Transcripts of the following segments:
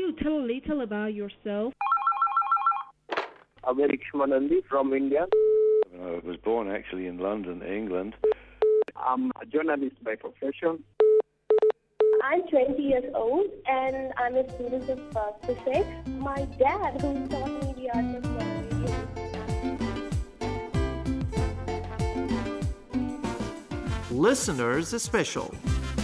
you tell a little about yourself? Abhay Rikshmanandi from India. I was born actually in London, England. I'm a journalist by profession. I'm 20 years old and I'm a student of physics. My dad, who taught me the art of radio. Listeners Special.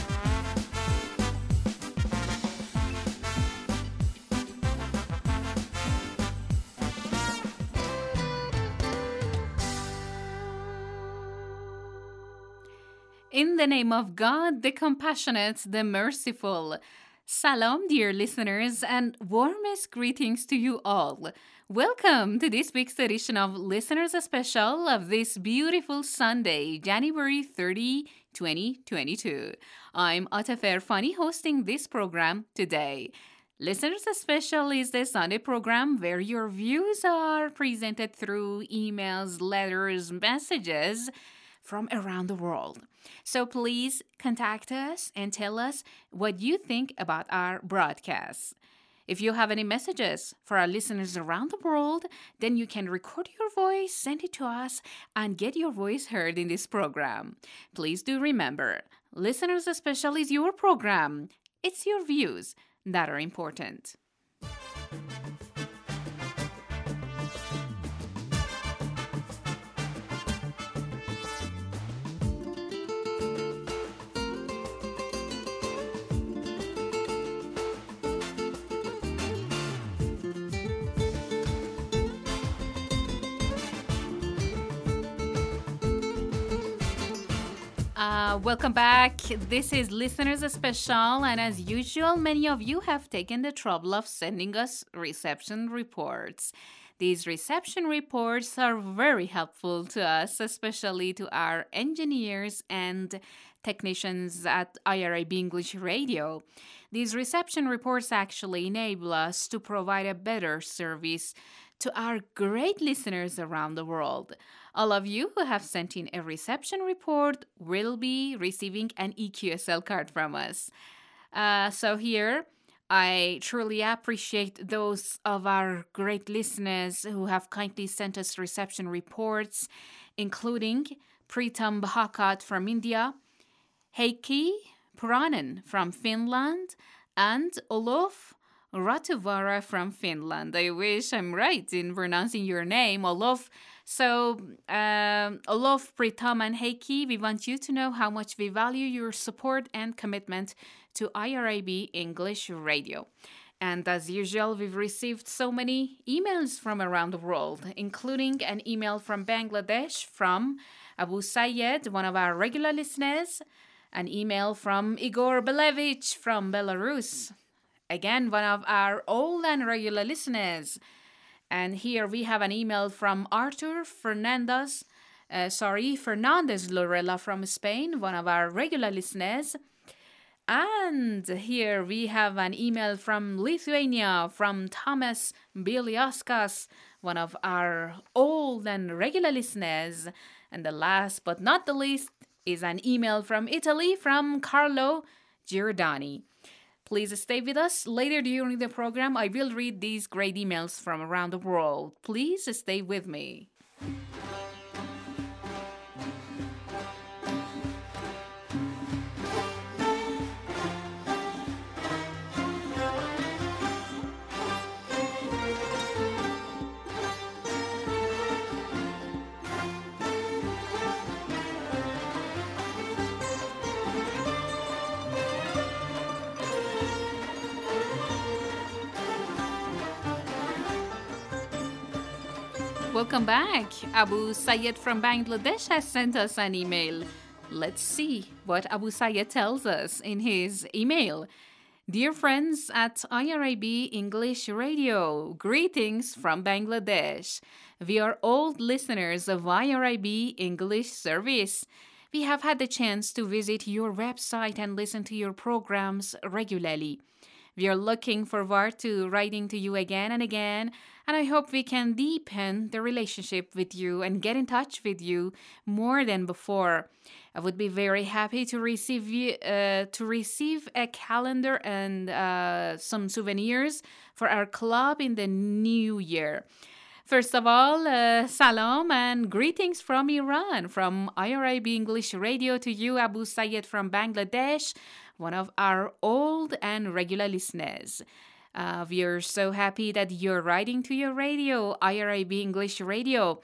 In the name of God, the compassionate, the merciful. Salam, dear listeners, and warmest greetings to you all. Welcome to this week's edition of Listeners Special of this beautiful Sunday, January 30, 2022. I'm Atef Erfani hosting this program today. Listeners Special is the Sunday program where your views are presented through emails, letters, messages from around the world. So please contact us and tell us what you think about our broadcasts. If you have any messages for our listeners around the world, then you can record your voice, send it to us, and get your voice heard in this program. Please do remember, Listeners Special is your program. It's your views that are important. Welcome back. This is Listeners Special, and as usual, many of you have taken the trouble of sending us reception reports. These reception reports are very helpful to us, especially to our engineers and technicians at IRIB English Radio. These reception reports actually enable us to provide a better service to our great listeners around the world. All of you who have sent in a reception report will be receiving an EQSL card from us. So here, I truly appreciate those of our great listeners who have kindly sent us reception reports, including Pritam Bhakat from India, Heikki Puranen from Finland, and Olof Ratuvara from Finland. I wish I'm right in pronouncing your name, Olof. So, Olof, Pritam, and Heikki, we want you to know how much we value your support and commitment to IRIB English Radio. And as usual, we've received so many emails from around the world, including an email from Bangladesh from Abu Sayed, one of our regular listeners, an email from Igor Belevich from Belarus, again, one of our old and regular listeners. And here we have an email from Artur Fernandez Lorella from Spain, one of our regular listeners. And here we have an email from Lithuania, from Thomas Biliauskas, one of our old and regular listeners. And the last but not the least is an email from Italy, from Carlo Giordani. Please stay with us. Later during the program, I will read these great emails from around the world. Please stay with me. Welcome back. Abu Sayed from Bangladesh has sent us an email. Let's see what Abu Sayed tells us in his email. Dear friends at IRIB English Radio, greetings from Bangladesh. We are old listeners of IRIB English service. We have had the chance to visit your website and listen to your programs regularly. We are looking forward to writing to you again and again, and I hope we can deepen the relationship with you and get in touch with you more than before. I would be very happy to receive a calendar and some souvenirs for our club in the new year. First of all, salam and greetings from Iran, from IRIB English Radio to you, Abu Sayed from Bangladesh, one of our old and regular listeners. We are so happy that you're writing to your radio, IRIB English Radio.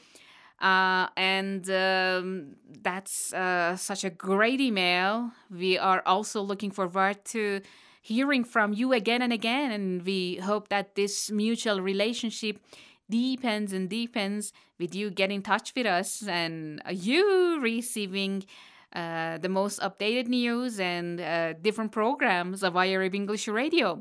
That's such a great email. We are also looking forward to hearing from you again and again, and we hope that this mutual relationship deepens and deepens with you getting in touch with us and you receiving the most updated news and different programs of IRIB English Radio.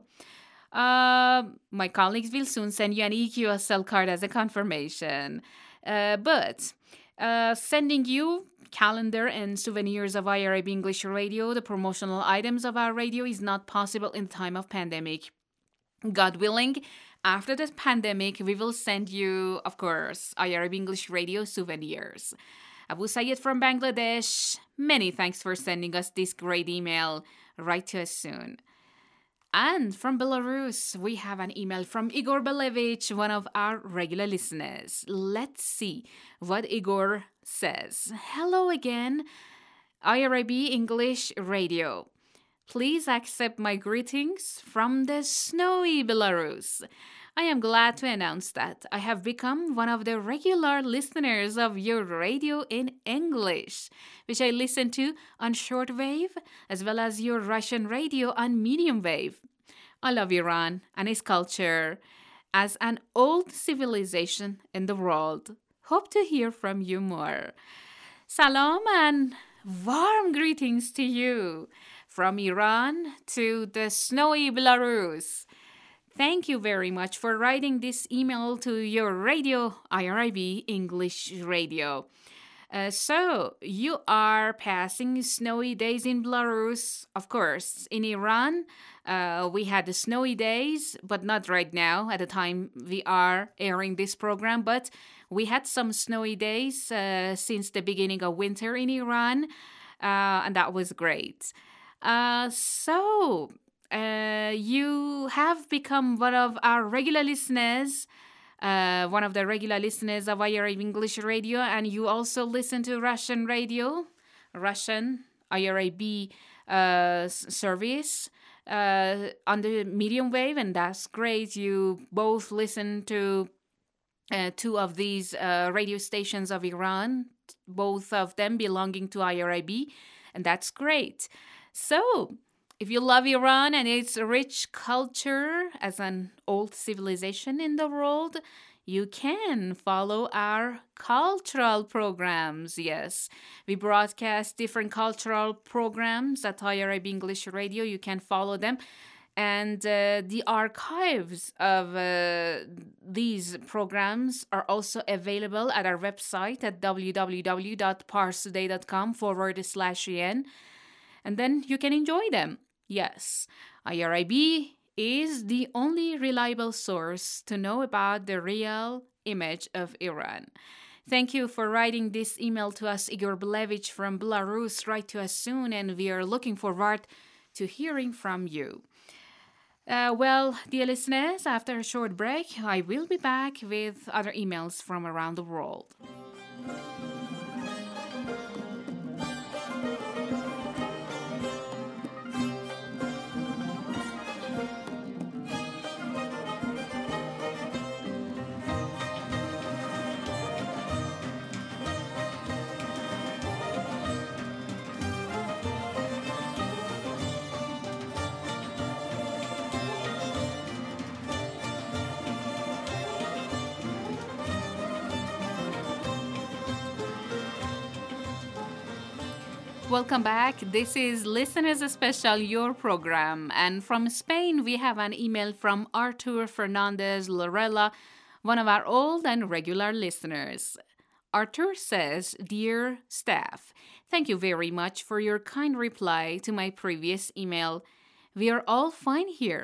My colleagues will soon send you an EQSL card as a confirmation. But sending you calendar and souvenirs of IRIB English Radio, the promotional items of our radio, is not possible in time of pandemic. God willing, after the pandemic, we will send you, of course, IRIB English Radio souvenirs. Abu Sayed from Bangladesh, many thanks for sending us this great email. Write to us soon. And from Belarus, we have an email from Igor Belevich, one of our regular listeners. Let's see what Igor says. Hello again, IRIB English Radio. Please accept my greetings from the snowy Belarus. I am glad to announce that I have become one of the regular listeners of your radio in English, which I listen to on shortwave, as well as your Russian radio on medium wave. I love Iran and its culture as an old civilization in the world. Hope to hear from you more. Salam and warm greetings to you from Iran to the snowy Belarus. Thank you very much for writing this email to your radio, IRIB English Radio. So, you are passing snowy days in Belarus. Of course, in Iran, we had the snowy days, but not right now at the time we are airing this program. But we had some snowy days since the beginning of winter in Iran, and that was great. You have become one of our regular listeners, one of the regular listeners of IRIB English Radio, and you also listen to Russian radio, Russian IRIB service on the medium wave, and that's great. You both listen to two of these radio stations of Iran, both of them belonging to IRIB, and that's great. So, if you love Iran and its rich culture as an old civilization in the world, you can follow our cultural programs. Yes, we broadcast different cultural programs at IRIB English Radio. You can follow them. And the archives of these programs are also available at our website at www.parstoday.com/en. And then you can enjoy them. Yes, IRIB is the only reliable source to know about the real image of Iran. Thank you for writing this email to us, Igor Belevich from Belarus. Write to us soon, and we are looking forward to hearing from you. Well, dear listeners, after a short break, I will be back with other emails from around the world. Welcome back. This is Listeners Special, your program. And from Spain, we have an email from Artur Fernandez Lorella, one of our old and regular listeners. Artur says, Dear staff, thank you very much for your kind reply to my previous email. We are all fine here.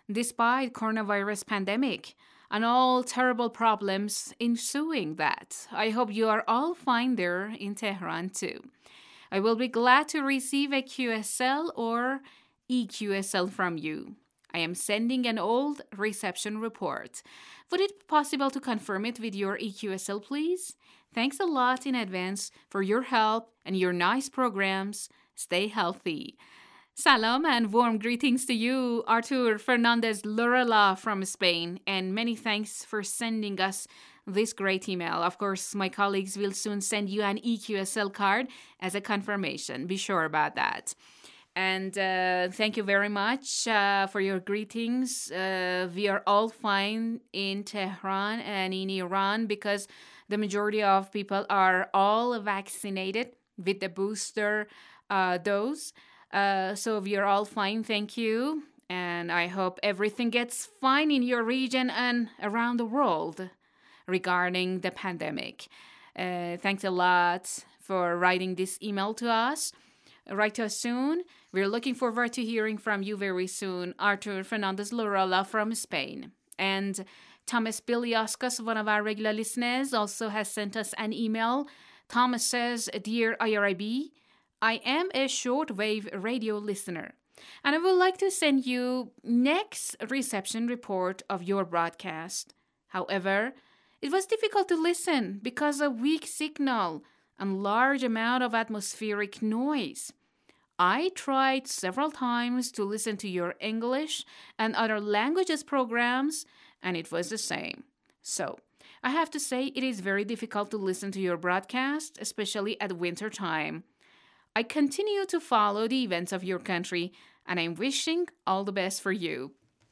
despite coronavirus pandemic and all terrible problems ensuing that. I hope you are all fine there in Tehran too. I will be glad to receive a QSL or EQSL from you. I am sending an old reception report. Would it be possible to confirm it with your EQSL, please? Thanks a lot in advance for your help and your nice programs. Stay healthy. Salam and warm greetings to you, Artur Fernandez Lorela from Spain, and many thanks for sending us this great email. Of course, my colleagues will soon send you an EQSL card as a confirmation. Be sure about that. And thank you very much for your greetings. We are all fine in Tehran and in Iran because the majority of people are all vaccinated with the booster dose. So we are all fine, thank you. And I hope everything gets fine in your region and around the world regarding the pandemic. Thanks a lot for writing this email to us. Write to us soon. We're looking forward to hearing from you very soon. Artur Fernandez Lorela from Spain. And Thomas Biliauskas, one of our regular listeners, also has sent us an email. Thomas says, Dear IRIB, I am a shortwave radio listener, and I would like to send you next reception report of your broadcast. However, it was difficult to listen because of weak signal and large amount of atmospheric noise. I tried several times to listen to your English and other languages programs, and it was the same. So, I have to say it is very difficult to listen to your broadcast, especially at winter time. I continue to follow the events of your country, and I'm wishing all the best for you.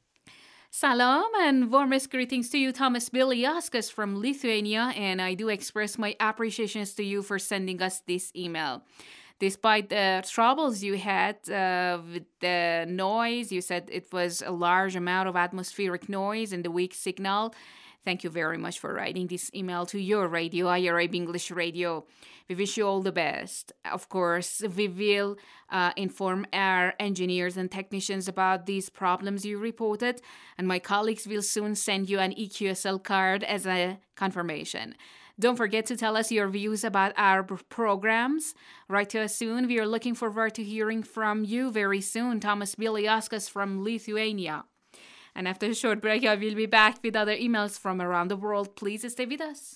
Salam and warmest greetings to you, Thomas Biliauskas from Lithuania, and I do express my appreciations to you for sending us this email. Despite the troubles you had with the noise, you said it was a large amount of atmospheric noise and the weak signal. Thank you very much for writing this email to your radio, IRIB English Radio. We wish you all the best. Of course, we will inform our engineers and technicians about these problems you reported, and my colleagues will soon send you an EQSL card as a confirmation. Don't forget to tell us your views about our programs. Write to us soon. We are looking forward to hearing from you very soon. Thomas Biliauskas from Lithuania. And after a short break, I will be back with other emails from around the world. Please stay with us.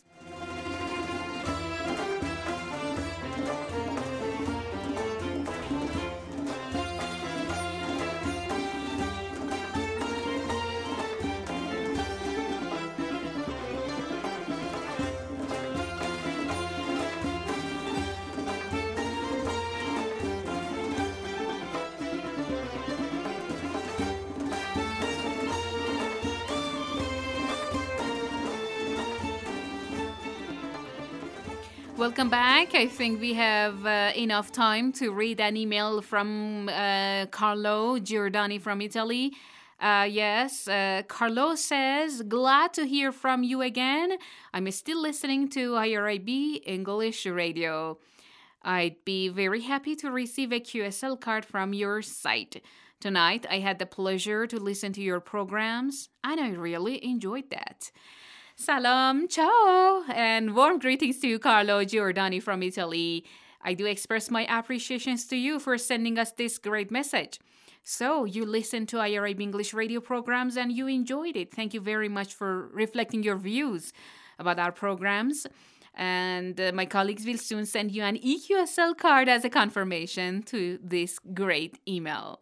Welcome back. I think we have enough time to read an email from Carlo Giordani from Italy. Yes, Carlo says, glad to hear from you again. I'm still listening to IRIB English Radio. I'd be very happy to receive a QSL card from your site. Tonight, I had the pleasure to listen to your programs, and I really enjoyed that. Salam, ciao, and warm greetings to you, Carlo Giordani from Italy. I do express my appreciations to you for sending us this great message. So, you listened to IRIB English radio programs and you enjoyed it. Thank you very much for reflecting your views about our programs. And my colleagues will soon send you an EQSL card as a confirmation to this great email.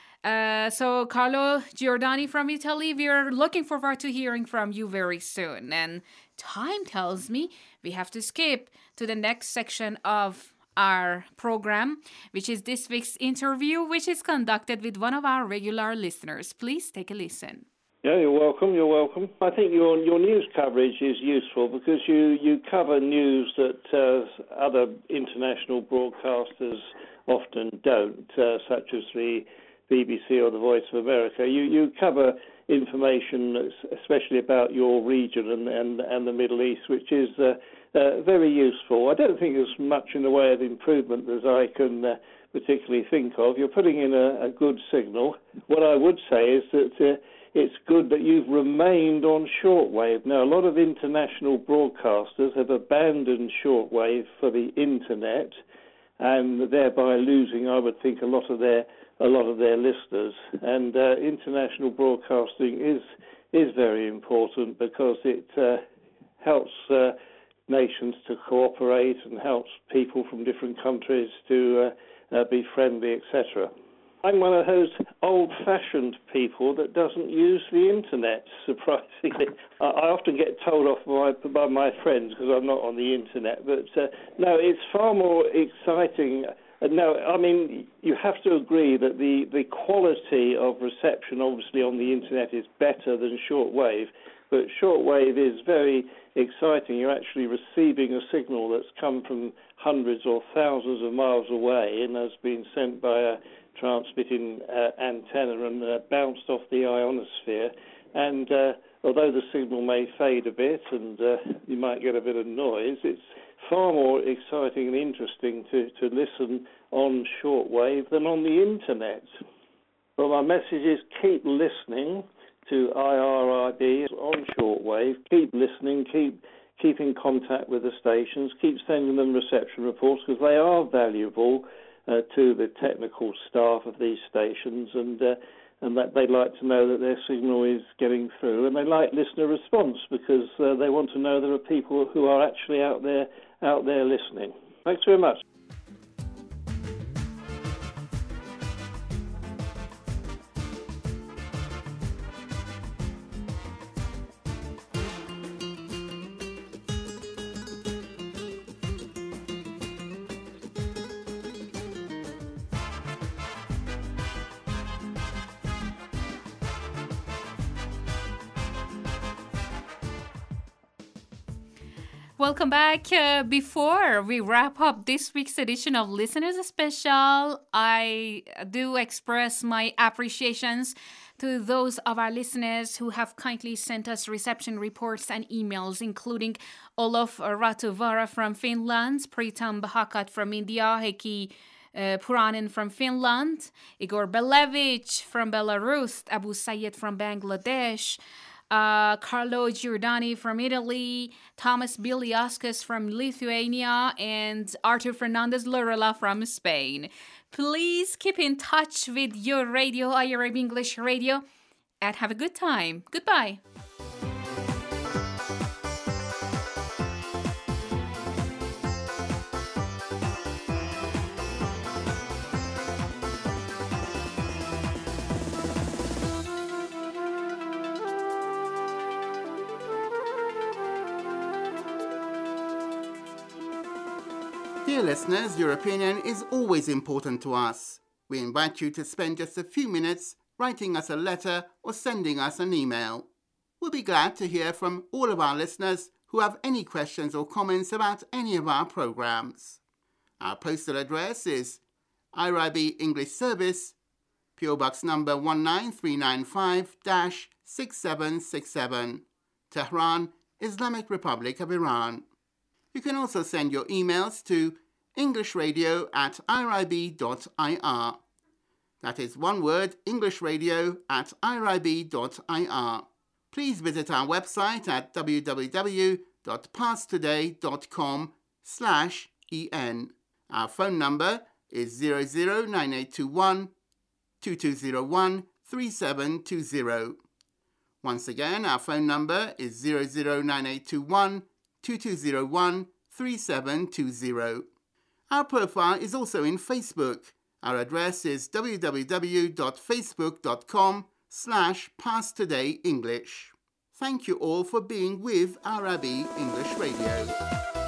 So, Carlo Giordani from Italy, we are looking forward to hearing from you very soon. And time tells me we have to skip to the next section of our program, which is this week's interview, which is conducted with one of our regular listeners. Please take a listen. Yeah, you're welcome. You're welcome. I think your news coverage is useful because you cover news that other international broadcasters often don't, such as the BBC or the Voice of America. You cover information, especially about your region and the Middle East, which is very useful. I don't think there's much in the way of improvement as I can particularly think of. You're putting in a good signal. What I would say is that it's good that you've remained on shortwave. Now, a lot of international broadcasters have abandoned shortwave for the internet, and thereby losing, I would think, a lot of their listeners. And international broadcasting is very important because it helps nations to cooperate and helps people from different countries to be friendly, etc. I'm one of those old-fashioned people that doesn't use the internet, surprisingly. I often get told off by my friends because I'm not on the internet, but no, it's far more exciting. No, I mean, you have to agree that the quality of reception, obviously, on the internet is better than shortwave, but shortwave is very exciting. You're actually receiving a signal that's come from hundreds or thousands of miles away and has been sent by a transmitting antenna and bounced off the ionosphere. And although the signal may fade a bit and you might get a bit of noise, it's far more exciting and interesting to listen on shortwave than on the internet. Well, my message is keep listening to IRIB on shortwave. Keep listening, keep in contact with the stations, keep sending them reception reports because they are valuable to the technical staff of these stations, and that they like to know that their signal is getting through, and they like listener response because they want to know there are people who are actually out there listening. Thanks very much. Welcome back. Before we wrap up this week's edition of Listeners Special, I do express my appreciations to those of our listeners who have kindly sent us reception reports and emails, including Olof Ratuvara from Finland, Pritam Bahakat from India, Heikki Puranen from Finland, Igor Belevich from Belarus, Abu Sayed from Bangladesh, Carlo Giordani from Italy, Thomas Biliauskas from Lithuania, and Arthur Fernandez Lorela from Spain. Please keep in touch with your radio, IRIB English Radio, and have a good time. Goodbye. Dear listeners, your opinion is always important to us. We invite you to spend just a few minutes writing us a letter or sending us an email. We'll be glad to hear from all of our listeners who have any questions or comments about any of our programs. Our postal address is IRIB English Service, PO Box number 19395-6767, Tehran, Islamic Republic of Iran. You can also send your emails to englishradio@irib.ir. That is one word, englishradio@irib.ir. Please visit our website at www.passtoday.com/en. Our phone number is 009821 2201 3720. Once again, our phone number is 009821 2201 3720. Our profile is also in Facebook. Our address is www.facebook.com/PasTodayEnglish. Thank you all for being with IRIB English Radio.